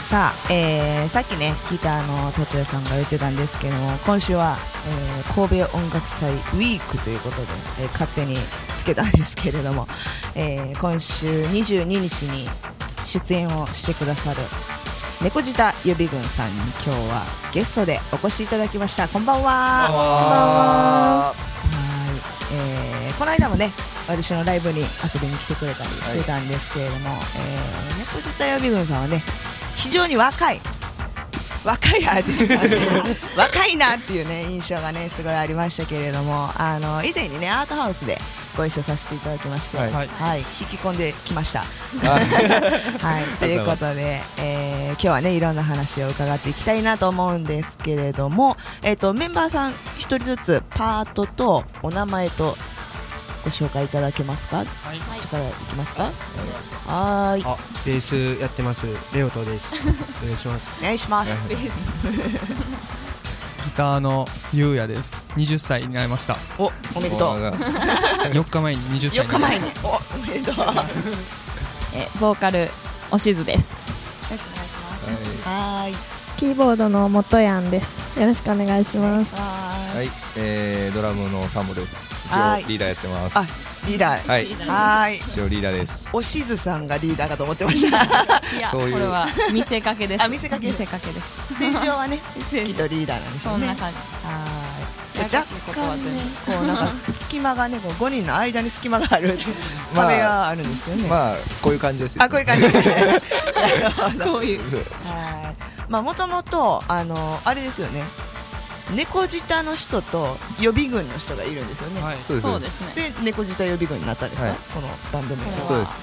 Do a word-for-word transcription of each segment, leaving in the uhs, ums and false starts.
さあ、えー、さっきねギターの達也さんが言ってたんですけども、今週は、えー、神戸音楽祭ウィークということで、えー、勝手につけたんですけれども、えー、今週にじゅうににちに出演をしてくださる猫舌予備軍さんに今日はゲストでお越しいただきました。こんばんは。 こんばんは。 はい、えー、この間もね私のライブに遊びに来てくれたりしてたんですけれども、はい、えー、猫舌予備軍さんはね非常に若い若いアーティストなんで若いなっていうね印象がねすごいありましたけれども、あの以前にねアートハウスでご一緒させていただきまして、はいはい、引き込んできましたはい、ということで、えー、今日はねいろんな話を伺っていきたいなと思うんですけれども、えーと、メンバーさん一人ずつパートとお名前とご紹介いただけますか。はい、こっちからいきますか。はい、 あ、ベースやってますレオトですお願いします。 お願いしますギターのゆうやです。はたちになりました。 お、おめでとうよっかまえにはたちになりました。 よっかまえに、お、おめでとうえボーカルおしずです。よろしくお願いします。 はい、 キーボードの元やんです。よろしくお願いします。 はい、えー、ドラムのサモです。一応リーダーやってます。 あ、リーダー、 はい、 はい、 一応リーダーです。 おしずさんがリーダーかと思ってましたいや、そういうこれは見せかけです。 あ、見せかけ見せかけです。ステージ上はねきっとリーダーなんでしょうね。 そんな感じ。 はい、若干ねこうなんか隙間がねこうごにんの間に隙間がある壁があるんですけどね。 まあこういう感じですよ。 あ、こういう感じですねこういう。 はい、まあもともとあのあれですよね。猫舌の人と予備軍の人がいるんですよね。 はい、そうです。そうですね。で猫舌予備軍になったんですか、はい、このバンド名は。 そうです。 はい、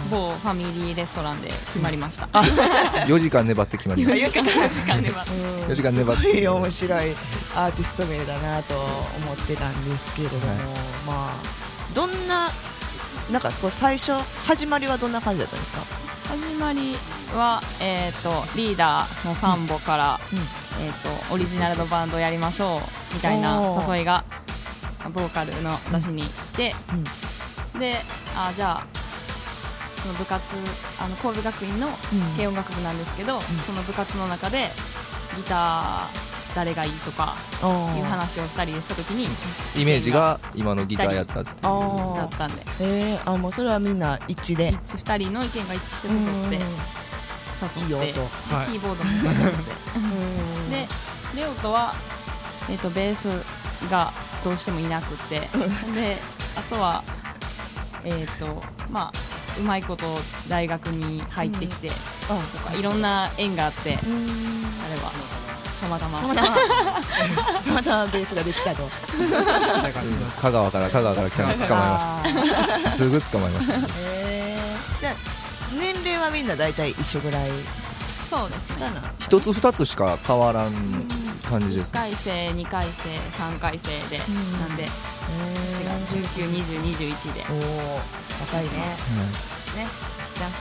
某ファミリーレストランで決まりました。 よじかん粘って決まりました。 よじかん粘って。 よじかん粘って。 すごい面白いアーティスト名だなと思ってたんですけれども、はい、まあどんななんかこう最初始まりはどんな感じだったんですか。 始まりは、えー、とリーダーのサンボから、うんうん、えー、とオリジナルのバンドやりましょうみたいな誘いがボーカルの私に来て、うん、であじゃあその部活あの神戸学院の軽音楽部なんですけど、うん、その部活の中でギター誰がいいとかいう話をふたりでしたときにイメージが今のギターやったっていうだったんで、 えー、あもうそれはみんな一致で一致ふたりの意見が一致して誘って誘っていいよと、 はい、キーボードも誘ってでレオとは、えー、とベースがどうしてもいなくってであとはえっ、ー、とまあうまいこと大学に入ってきて、うん、とかいろんな縁があってあれはたまたまたまたまたまたまベースができたと香川から香川から来たの捕まえましたすぐ捕まえました、ね、 えー、じゃあ年齢はみんな大体一緒ぐらい。 そうですね。 一つ二つしか変わらん感じですね。 いっかい生にかい生さんかい生で、うん、なんで私がじゅうきゅう、にじゅう、にじゅういちでおー若いね、うん、ねじゃ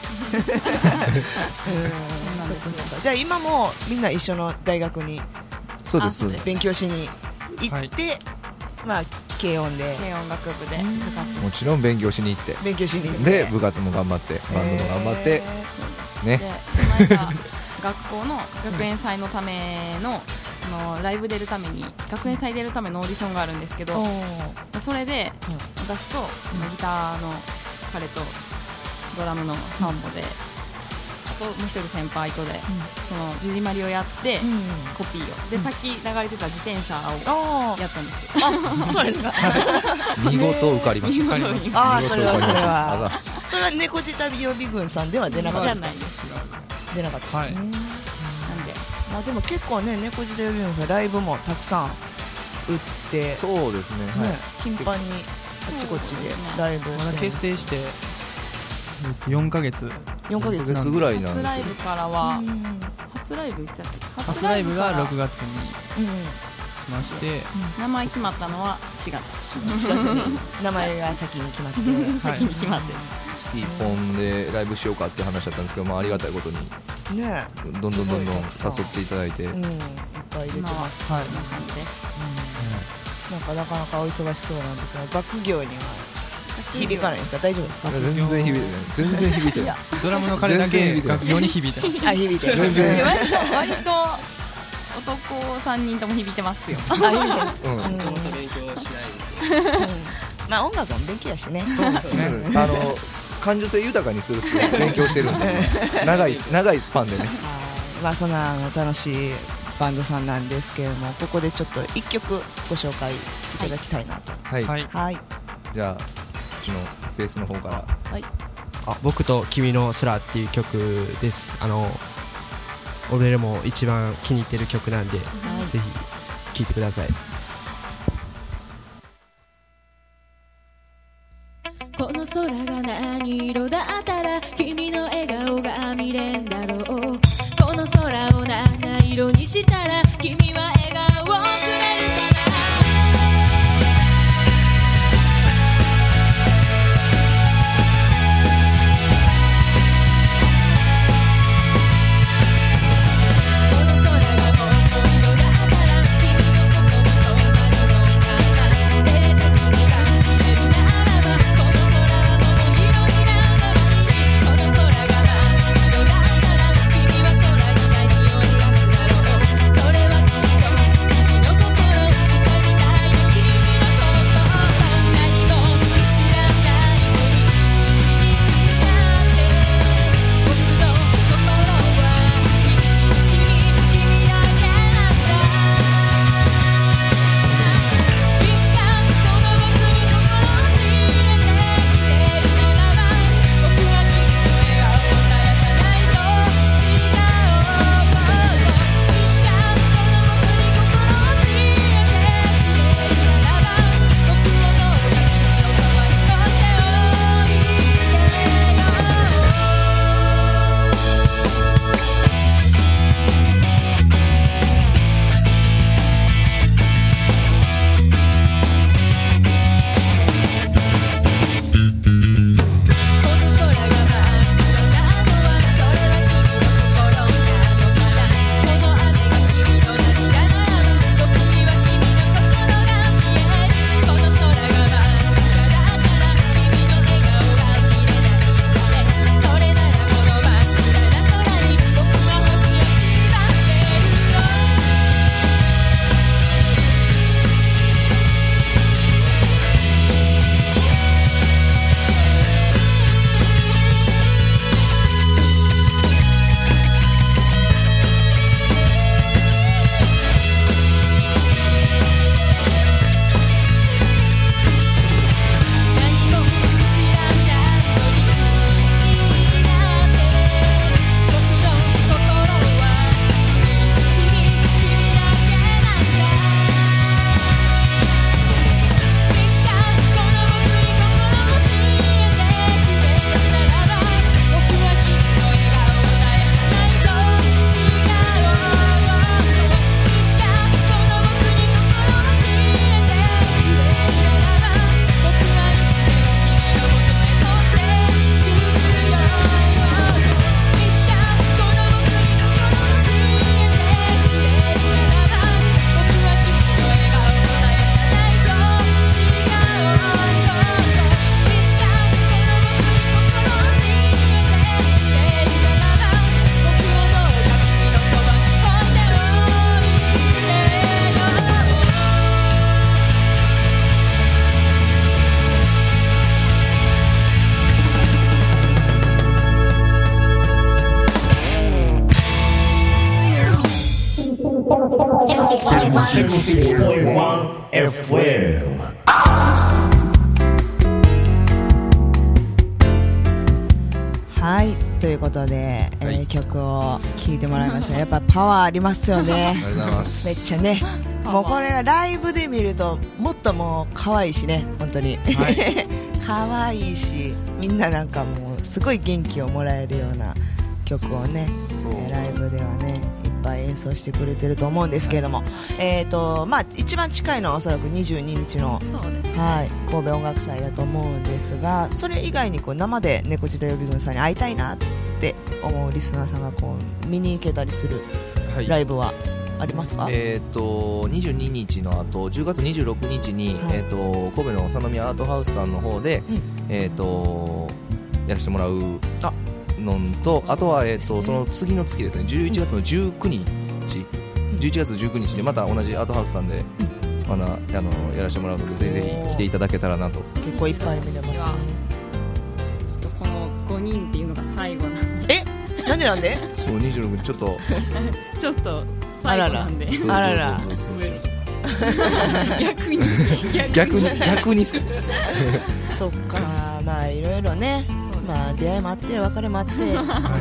じゃあ今もみんな一緒の大学にそうです勉強しに行って、はい、まあ軽音で軽音楽部で部活してもちろん勉強しに行って勉強しに行ってで部活も頑張ってバンドも頑張って、えー、ねでこの間学校の学園祭のための、うん、のライブ出るために学園祭出るためのオーディションがあるんですけど、うん、それで、うん、私とギターの彼とドラムのサンボで、あともう一人先輩とで、うん、そのジュディマリをやって、うん、コピーをで、うん、さっき流れてた自転車をやったんですよ。 あ、そうですか見事受かりました。見事あ、それはそれはそれは猫舌予備軍さんでは出なかったですか。出なかったですね、はい、なんで、まあ、でも結構ね猫舌予備軍さんライブもたくさん打ってそうですね、はい、 頻繁にあちこちでライブをして、 まだ結成してよんかげつよんかげつぐらいなんですけど、 初ライブからは初ライブいつやったっけ。 初ライブがろくがつに来まして、うんうん、 名前決まったのはしがつしがつに名前が先に決まって先に決まって月いっぽんでライブしようかっていう話だったんですけど、まあ、ありがたいことにねどんどんどんどん誘っていただいて、うん、いっぱい入れてます。 はい、こんな感じです、 うん、なんかなかなかお忙しそうなんですが学業には響かないですか？大丈夫ですか？ 全然響いてない全然響いてないドラムの彼だけ楽譜に響いてます。 あ、響いてる。 全然割と割と男さんにんとも響いてますよ。 あ、響いてる。 うんもともと勉強しないんでまあ音楽も勉強やしね。 そうですねあの感受性豊かにするって勉強してるんで長い長いスパンでね。 まあそんなあの楽しいバンドさんなんですけれども、ここでちょっと一曲ご紹介いただきたいなと。 はい、 はい。 はい。 じゃあうちのベースの方からはい。 あ僕と君の空っていう曲です。あの俺らも一番気に入ってる曲なんで、ぜひ聴いてください。 この空が何色だったら君の笑顔が見れんだろう。この空を七色にしたら君は笑顔をくれるかな。 エフエムはいということで、えーはい、曲を聴いてもらいましたやっぱパワーありますよね。 ありがとうございますめっちゃねもうこれがライブで見るともっともう可愛いしね本当に、はい、可愛いしみんななんかもうすごい元気をもらえるような曲をね、えー、ライブではねいっぱい演奏してくれてると思うんですけれども、はい、えーとまあ、一番近いのはおそらくにじゅうににちの、 そうですね、 はい、神戸音楽祭だと思うんですがそれ以外にこう生で猫舌予備軍さんに会いたいなって思うリスナーさんがこう見に行けたりするライブはありますか？ えー、とにじゅうににちの後じゅうがつにじゅうろくにちに、 はい、 えー、と神戸の佐野宮アートハウスさんの方で、うん、えー、とやらせてもらうのと、 あ, あとは、えー、とその次の月ですね、じゅういちがつのじゅうくにち、うん、じゅういちがつじゅうくにちでまた同じアートハウスさんで、うん、まだあのやらせてもらうので、ぜひぜひ来ていただけたらなと。 結構いっぱい見れますね。 ちょっとこのごにんっていうのが最後なんで。 え、なんでなんで？ そうにじゅうろくにちちょっとちょっと最後なんで。 あらら。 逆に逆に逆にそっか、まあいろいろね、まあ出会いもあって別れもあって、はい、はい、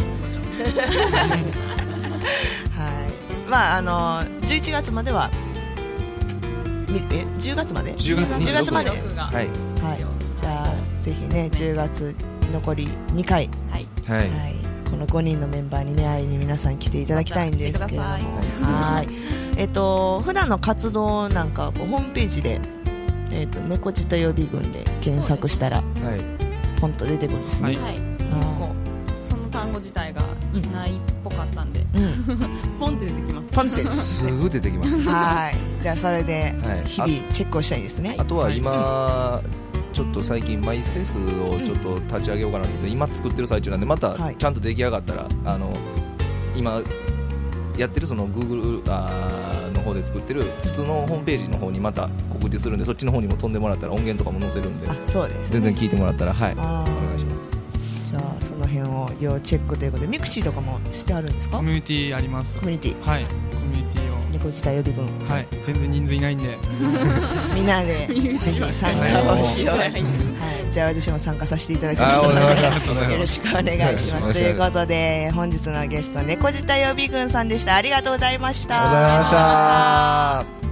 まああのじゅういちがつまではえじゅうがつまでじゅうがつじゅうがつまで、はい、 はい、 じゃあぜひねじゅうがつ残りにかい、 はいはい、はい、 このごにんのメンバーにね会いに皆さん来ていただきたいんですけれども、はい、えっと普段の活動なんかこうホームページで、えっと猫舌予備軍で検索したら、はい、ポンと出てくるんですね。はい、 はい、結構その単語自体がないっぽかったんで、うん、ポンって出てきます。 ポンってすぐ出てきます。 はい、じゃあそれで日々チェックをしたいですね。 はい、あ, あとは今、はい、ちょっと最近マイスペースをちょっと立ち上げようかなと思って、うん、今作ってる最中なんで、またちゃんと出来上がったら、はい、あの今やってるその Google あの方で作ってる普通のホームページの方にまた告知するんで、そっちの方にも飛んでもらったら音源とかも載せるんで、 あ、そうですね、 全然聞いてもらったら、はい、お願いします。 じゃあその辺を要チェックということで、ミクシーとかもしてあるんですか？ コミュニティあります。 コミュニティ、 はい、コミュニティを猫舌予備軍、 はい、全然人数いないんでみんなでぜひ参加をしよう。はい、じゃあ私も参加させていただきますのでよろしくお願いします。ということで本日のゲスト猫舌予備軍さんでした。ありがとうございました。 ありがとうございました。